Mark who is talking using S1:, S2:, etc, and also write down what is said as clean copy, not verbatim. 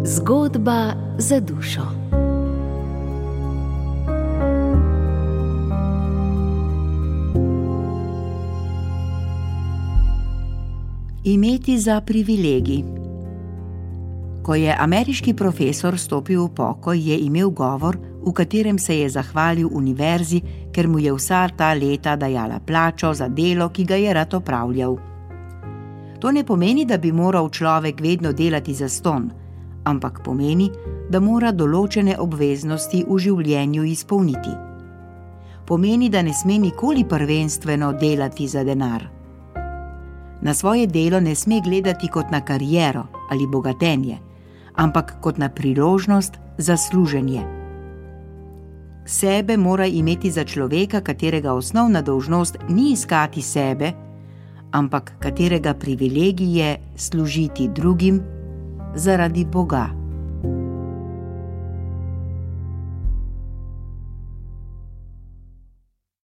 S1: Zgodba za dušo. Imeti za privilegij. Ko je ameriški profesor stopil v pokoj, je imel govor, v katerem se je zahvalil univerzi, ker mu je vsa ta leta dajala plačo za delo, ki ga je rad opravljal. To ne pomeni, da bi moral človek vedno delati zastonj, ampak pomeni, da mora določene obveznosti v življenju izpolniti. Pomeni, da ne sme nikoli prvenstveno delati za denar. Na svoje delo ne sme gledati kot na kariero ali bogatenje, ampak kot na priložnost za služenje. Sebe mora imeti za človeka, katerega osnovna dolžnost ni iskati sebe, ampak katerega privilegij je služiti drugim zaradi Boga.